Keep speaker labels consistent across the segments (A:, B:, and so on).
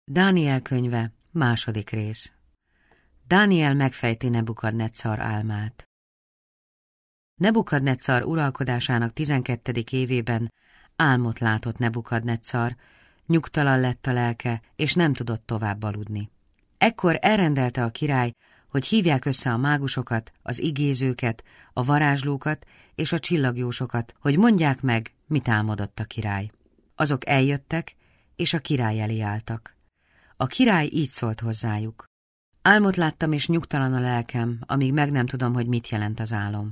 A: Dániel könyve, második rész. Dániel megfejti Nebukadnetszar álmát. Nebukadnetszar uralkodásának 12. évében álmot látott Nebukadnetszar, nyugtalan lett a lelke, és nem tudott tovább aludni. Ekkor elrendelte a király, hogy hívják össze a mágusokat, az igézőket, a varázslókat és a csillagjósokat, hogy mondják meg, mit álmodott a király. Azok eljöttek, és a király elé álltak. A király így szólt hozzájuk. Álmot láttam, és nyugtalan a lelkem, amíg meg nem tudom, hogy mit jelent az álom.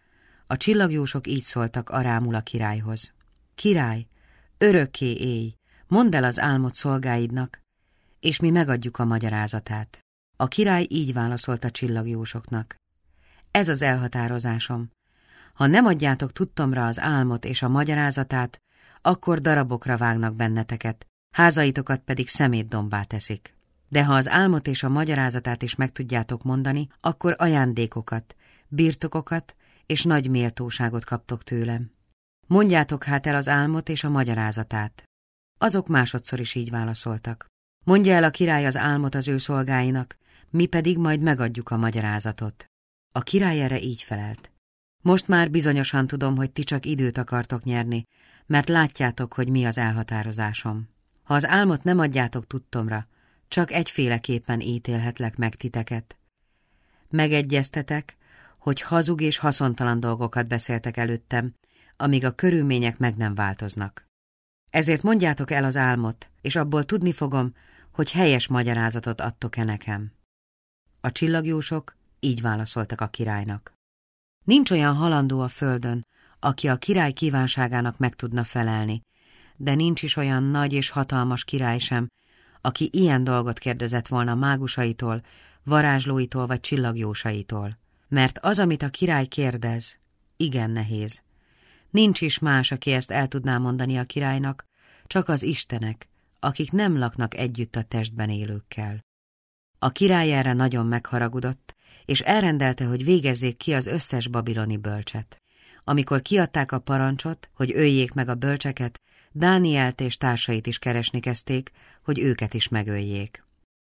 A: A csillagjósok így szóltak arámul a királyhoz. Király, örökké élj, mondd el az álmot szolgáidnak, és mi megadjuk a magyarázatát. A király így válaszolt a csillagjósoknak. Ez az elhatározásom. Ha nem adjátok tudtomra az álmot és a magyarázatát, akkor darabokra vágnak benneteket, házaitokat pedig szemétdombá teszik. De ha az álmot és a magyarázatát is meg tudjátok mondani, akkor ajándékokat, birtokokat és nagy méltóságot kaptok tőlem. Mondjátok hát el az álmot és a magyarázatát. Azok másodszor is így válaszoltak. Mondja el a király az álmot az ő szolgáinak, mi pedig majd megadjuk a magyarázatot. A király erre így felelt. Most már bizonyosan tudom, hogy ti csak időt akartok nyerni, mert látjátok, hogy mi az elhatározásom. Ha az álmot nem adjátok tudtomra, csak egyféleképpen ítélhetlek meg titeket. Megegyeztetek, hogy hazug és haszontalan dolgokat beszéltek előttem, amíg a körülmények meg nem változnak. Ezért mondjátok el az álmot, és abból tudni fogom, hogy helyes magyarázatot adtok-e nekem. A csillagjósok így válaszoltak a királynak. Nincs olyan halandó a földön, aki a király kívánságának meg tudna felelni, de nincs is olyan nagy és hatalmas király sem, aki ilyen dolgot kérdezett volna mágusaitól, varázslóitól vagy csillagjósaitól. Mert az, amit a király kérdez, igen nehéz. Nincs is más, aki ezt el tudná mondani a királynak, csak az istenek, akik nem laknak együtt a testben élőkkel. A király erre nagyon megharagudott, és elrendelte, hogy végezzék ki az összes babiloni bölcset. Amikor kiadták a parancsot, hogy öljék meg a bölcseket, Dánielt és társait is keresni kezdték, hogy őket is megöljék.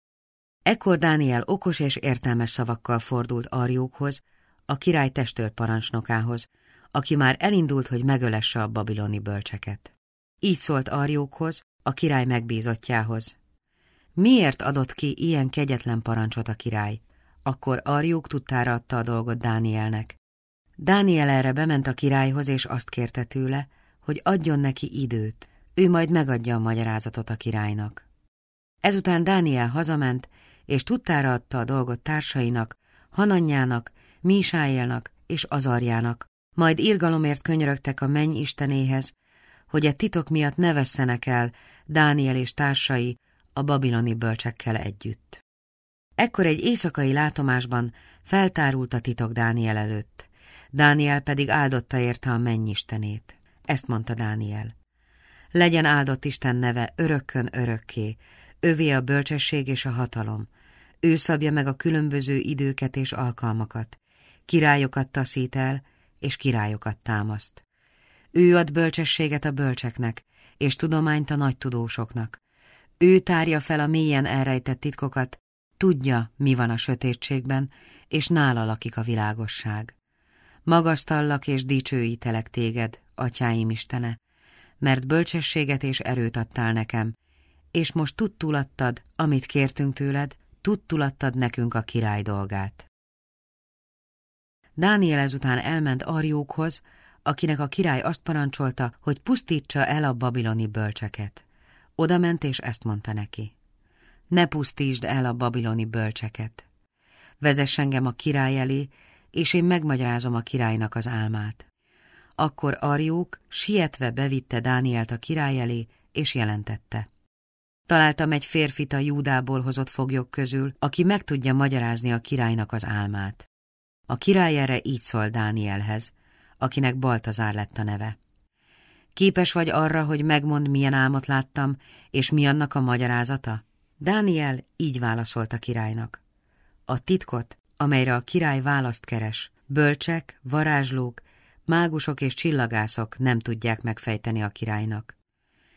A: Ekkor Dániel okos és értelmes szavakkal fordult Arjókhoz, a király testőrparancsnokához, aki már elindult, hogy megölesse a babiloni bölcseket. Így szólt Arjókhoz, a király megbízottjához. Miért adott ki ilyen kegyetlen parancsot a király? Akkor Arjók tudtára adta a dolgot Dánielnek. Dániel erre bement a királyhoz, és azt kérte tőle, hogy adjon neki időt, ő majd megadja a magyarázatot a királynak. Ezután Dániel hazament, és tudtára adta a dolgot társainak, Hananyának, Mísáélnak és Azarjának, majd irgalomért könyörögtek a menny istenéhez, hogy e titok miatt ne vesszenek el Dániel és társai a babiloni bölcsekkel együtt. Ekkor egy éjszakai látomásban feltárult a titok Dániel előtt, Dániel pedig áldotta érte a mennyistenét. Ezt mondta Dániel. Legyen áldott Isten neve örökkön örökké, övé a bölcsesség és a hatalom. Ő szabja meg a különböző időket és alkalmakat, királyokat taszít el, és királyokat támaszt. Ő ad bölcsességet a bölcseknek, és tudományt a nagy tudósoknak. Ő tárja fel a mélyen elrejtett titkokat, tudja, mi van a sötétségben, és nála lakik a világosság. Magasztallak és dicsőítelek téged, atyáim Istene, mert bölcsességet és erőt adtál nekem, és most tudtul adtad, amit kértünk tőled, tudtul adtad nekünk a király dolgát. Dániel ezután elment Arjókhoz, akinek a király azt parancsolta, hogy pusztítsa el a babiloni bölcseket. Oda ment, és ezt mondta neki. Ne pusztítsd el a babiloni bölcseket. Vezess engem a király elé, és én megmagyarázom a királynak az álmát. Akkor Arjók sietve bevitte Dánielt a király elé, és jelentette. Találtam egy férfit a Júdából hozott foglyok közül, aki meg tudja magyarázni a királynak az álmát. A király erre így szól Dánielhez, akinek Baltazár lett a neve. Képes vagy arra, hogy megmondd, milyen álmot láttam, és mi annak a magyarázata? Dániel így válaszolt a királynak. A titkot, amelyre a király választ keres, bölcsek, varázslók, mágusok és csillagászok nem tudják megfejteni a királynak.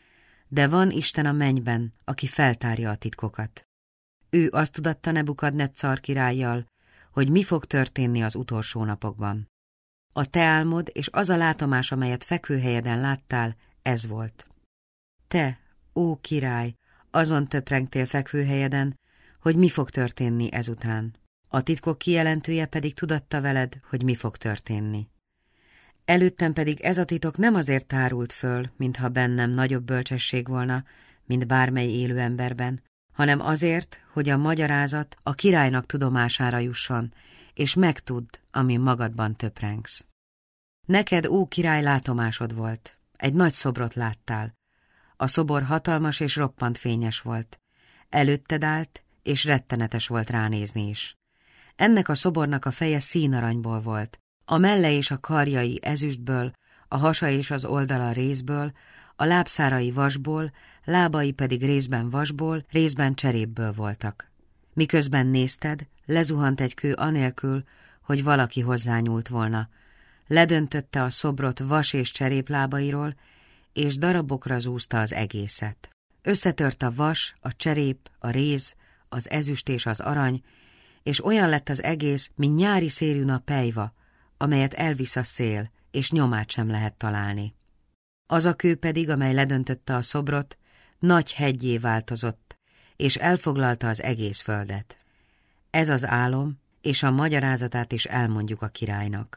A: de van Isten a mennyben, aki feltárja a titkokat. Ő azt tudatta Nebukadneccar királlyal, hogy mi fog történni az utolsó napokban. A te álmod és az a látomás, amelyet fekvőhelyeden láttál, ez volt. Te, ó király, azon töprengtél fekvőhelyeden, hogy mi fog történni ezután. A titkok kijelentője pedig tudatta veled, hogy mi fog történni. Előttem pedig ez a titok nem azért tárult föl, mintha bennem nagyobb bölcsesség volna, mint bármely élő emberben, hanem azért, hogy a magyarázat a királynak tudomására jusson, és megtudd, ami magadban töprengsz. Neked, ó király, látomásod volt. Egy nagy szobrot láttál. A szobor hatalmas és roppant fényes volt. Előtted állt, és rettenetes volt ránézni is. Ennek a szobornak a feje színaranyból volt, a melle és a karjai ezüstből, a hasa és az oldala rézből, a lábszárai vasból, lábai pedig részben vasból, részben cserépből voltak. Miközben nézted, lezuhant egy kő anélkül, hogy valaki hozzányúlt volna. Ledöntötte a szobrot vas és cseréplábairól, és darabokra zúzta az egészet. Összetört a vas, a cserép, a réz, az ezüst és az arany, és olyan lett az egész, mint nyári szélű a pelyva, amelyet elvisz a szél, és nyomát sem lehet találni. Az a kő pedig, amely ledöntötte a szobrot, nagy heggyé változott, és elfoglalta az egész földet. Ez az álom, és a magyarázatát is elmondjuk a királynak.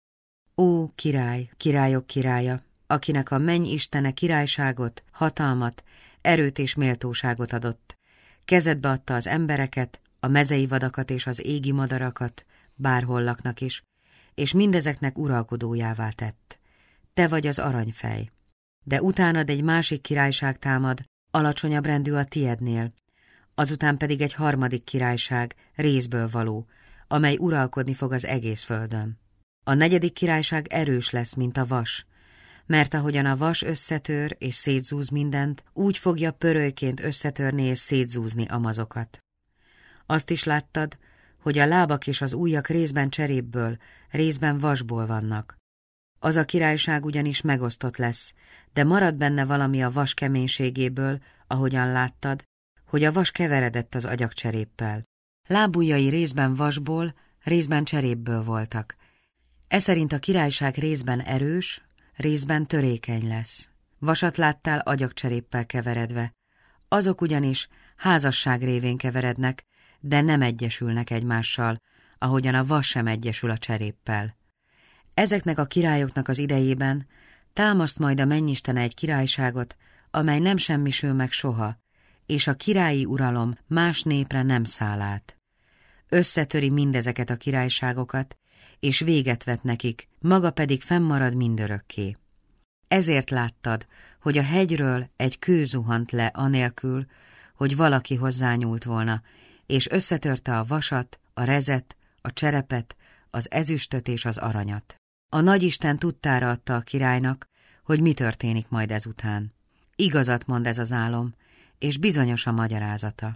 A: Ó, király, királyok királya, akinek a menny istene királyságot, hatalmat, erőt és méltóságot adott, kezedbe adta az embereket, a mezei vadakat és az égi madarakat, bárhol laknak is, és mindezeknek uralkodójává tett. Te vagy az aranyfej. De utánad egy másik királyság támad, alacsonyabb rendű a tiednél, azután pedig egy harmadik királyság, rézből való, amely uralkodni fog az egész földön. A negyedik királyság erős lesz, mint a vas, mert ahogyan a vas összetör és szétzúz mindent, úgy fogja pörölyként összetörni és szétzúzni a mazokat. Azt is láttad, hogy a lábak és az ujjak részben cserépből, részben vasból vannak. Az a királyság ugyanis megosztott lesz, de marad benne valami a vas keménységéből, ahogyan láttad, hogy a vas keveredett az agyagcseréppel. Lábujjai részben vasból, részben cserépből voltak. Eszerint a királyság részben erős, részben törékeny lesz. Vasat láttál agyagcseréppel keveredve. Azok ugyanis házasság révén keverednek, de nem egyesülnek egymással, ahogyan a vas sem egyesül a cseréppel. Ezeknek a királyoknak az idejében támaszt majd a mennyistene egy királyságot, amely nem semmisül meg soha, és a királyi uralom más népre nem száll át. Összetöri mindezeket a királyságokat, és véget vet nekik, maga pedig fennmarad mindörökké. Ezért láttad, hogy a hegyről egy kő zuhant le anélkül, hogy valaki hozzányúlt volna, és összetörte a vasat, a rezet, a cserepet, az ezüstöt és az aranyat. A nagyisten tudtára adta a királynak, hogy mi történik majd ezután. Igazat mond ez az álom, és bizonyos a magyarázata.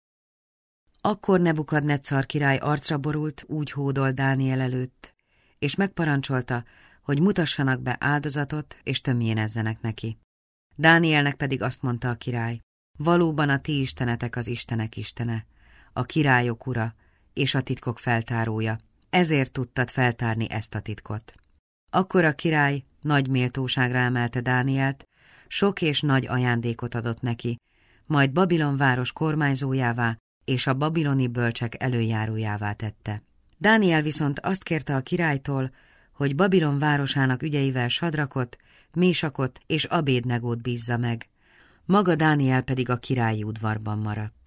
A: Akkor Nebukadneccar király arcra borult, úgy hódolt Dániel előtt, és megparancsolta, hogy mutassanak be áldozatot, és tömjénezzenek neki. Dánielnek pedig azt mondta a király, valóban a ti istenetek az istenek istene, a királyok ura és a titkok feltárója, ezért tudtad feltárni ezt a titkot. Akkor a király nagy méltóságra emelte Dánielt, sok és nagy ajándékot adott neki, majd Babilon város kormányzójává és a babiloni bölcsek előjárójává tette. Dániel viszont azt kérte a királytól, hogy Babilon városának ügyeivel Sadrakot, Mésakot és Abédnegót bízza meg, maga Dániel pedig a királyi udvarban maradt.